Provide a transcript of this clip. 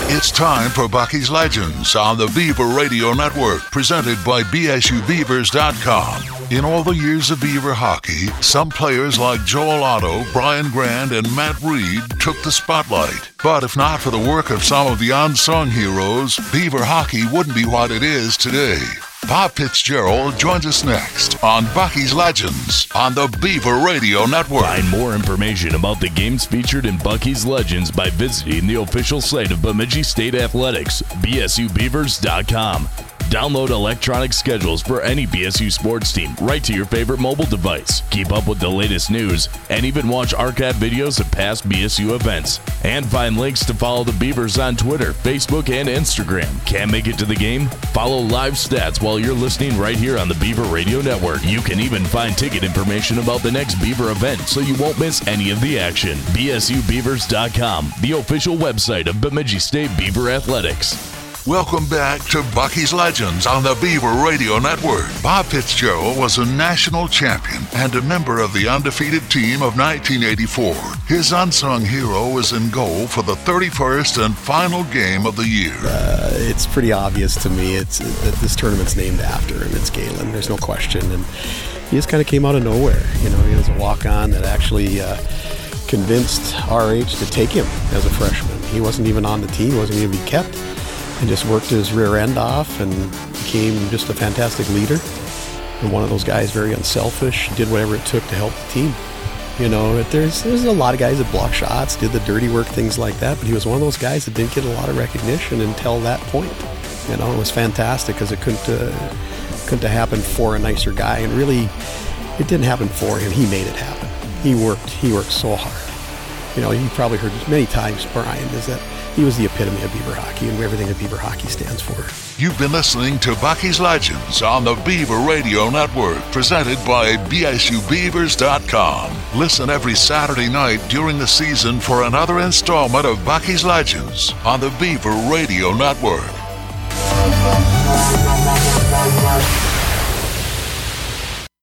It's time for Bucky's Legends on the Beaver Radio Network, presented by BSUBeavers.com. In all the years of Beaver hockey, some players like Joel Otto, Brian Grand, and Matt Reed took the spotlight. But if not for the work of some of the unsung heroes, Beaver hockey wouldn't be what it is today. Bob Fitzgerald joins us next on Bucky's Legends on the Beaver Radio Network. Find more information about the games featured in Bucky's Legends by visiting the official site of Bemidji State Athletics, BSUBeavers.com. Download electronic schedules for any BSU sports team right to your favorite mobile device. Keep up with the latest news and even watch archive videos of past BSU events. And find links to follow the Beavers on Twitter, Facebook, and Instagram. Can't make it to the game? Follow live stats while you're listening right here on the Beaver Radio Network. You can even find ticket information about the next Beaver event so you won't miss any of the action. BSUBeavers.com, the official website of Bemidji State Beaver Athletics. Welcome back to Bucky's Legends on the Beaver Radio Network. Bob Fitzgerald was a national champion and a member of the undefeated team of 1984. His unsung hero was in goal for the 31st and final game of the year. It's pretty obvious to me. This tournament's named after him. It's Galen. There's no question. And he just kind of came out of nowhere. You know, he was a walk-on that actually convinced RH to take him as a freshman. He wasn't even on the team. He wasn't even kept. And just worked his rear end off and became just a fantastic leader. And one of those guys, very unselfish, did whatever it took to help the team. You know, there's a lot of guys that block shots, did the dirty work, things like that, but he was one of those guys that didn't get a lot of recognition until that point. You know, it was fantastic because it couldn't have happened for a nicer guy, and really, it didn't happen for him. He made it happen. He worked so hard. You know, you probably heard many times, Brian, is that he was the epitome of Beaver hockey and everything that Beaver hockey stands for. You've been listening to Bucky's Legends on the Beaver Radio Network, presented by BSUBeavers.com. Listen every Saturday night during the season for another installment of Bucky's Legends on the Beaver Radio Network.